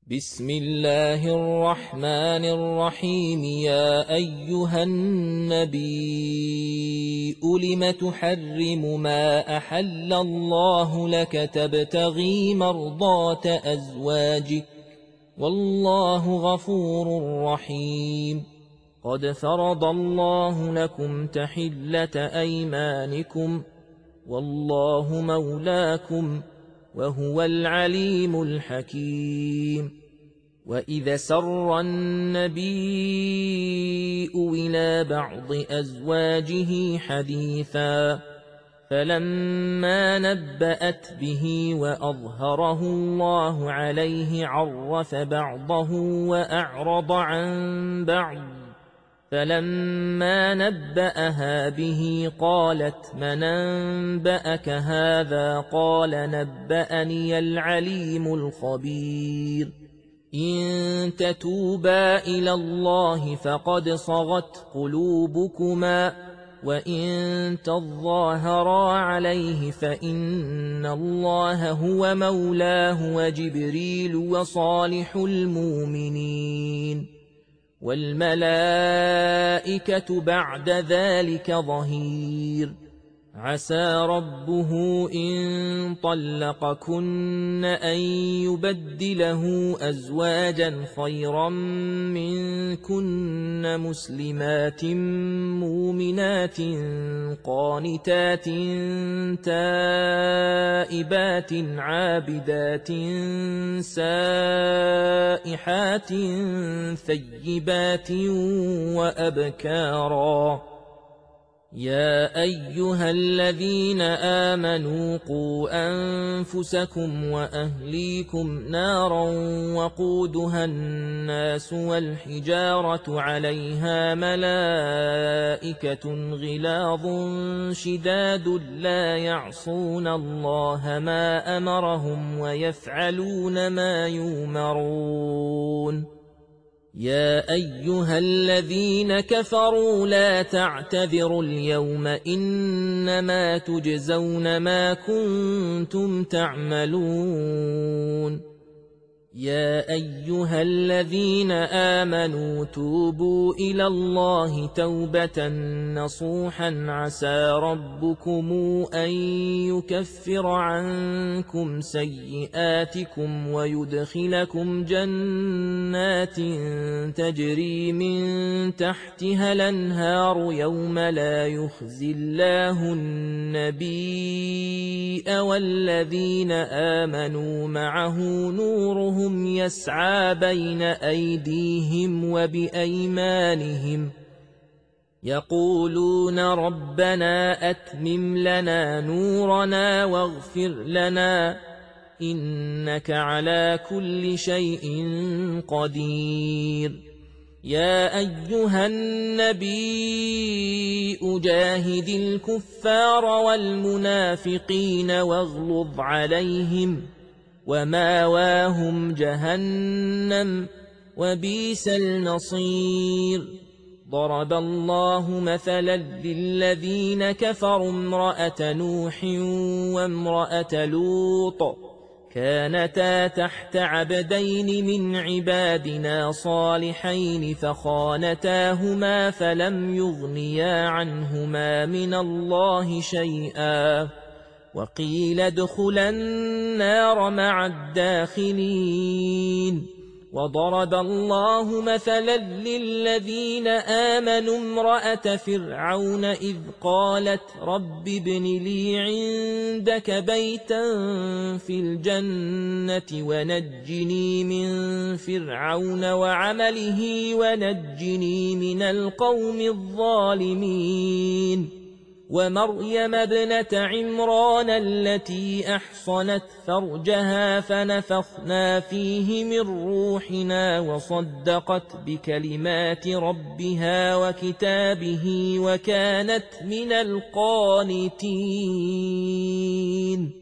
بسم الله الرحمن الرحيم. يا أيها النبي لم تحرم ما أحل الله لك تبتغي مرضات أزواجك والله غفور رحيم. قد فرض الله لكم تحلة أيمانكم والله مولاكم وهو العليم الحكيم. وإذا سر النبي إلى بعض أزواجه حديثا فلما نبأت به وأظهره الله عليه عرف بعضه وأعرض عن بعض، فلما نبأها به قالت من أنبأك هذا؟ قال نبأني العليم الخبير. إن تتوبا إلى الله فقد صغت قلوبكما وإن تظاهرا عليه فإن الله هو مولاه وجبريل وصالح المؤمنين والملائكة بعد ذلك ظهير. عسى ربه إن طلقكن أن يبدله أزواجا خيرا منكن مسلمات مؤمنات قانتات تائبات عابدات سائحات ثيبات وأبكارا. يا أيها الذين آمنوا قوا أنفسكم وأهليكم نارا وقودها الناس والحجارة عليها ملائكة غلاظ شداد لا يعصون الله ما أمرهم ويفعلون ما يؤمرون. يا أيها الذين كفروا لا تعتذروا اليوم إنما تجزون ما كنتم تعملون. يا أيها الذين آمنوا توبوا إلى الله توبة نصوحا عسى ربكم أن يكفر عنكم سيئاتكم ويدخلكم جنات تجري من تحتها الأنهار يوم لا يخزي الله النبي والذين آمنوا معه نورهم يسعى بين أيديهم وبأيمانهم يقولون ربنا أتمم لنا نورنا واغفر لنا إنك على كل شيء قدير. يا أيها النبي جاهد الكفار والمنافقين واغلظ عليهم وماواهم جهنم وبئس المصير. ضرب الله مثلا للذين كفروا امرأة نوح وامرأة لوط كانتا تحت عبدين من عبادنا صالحين فخانتاهما فلم يغنيا عنهما من الله شيئا وقيل ادخلا النار مع الداخلين. وضرب الله مثلا للذين آمنوا امرأة فرعون إذ قالت رب ابن لي عندك بيتا في الجنة ونجني من فرعون وعمله ونجني من القوم الظالمين. ومريم ابنة عمران التي أحصنت فرجها فنفخنا فيه من روحنا وصدقت بكلمات ربها وكتابه وكانت من القانتين.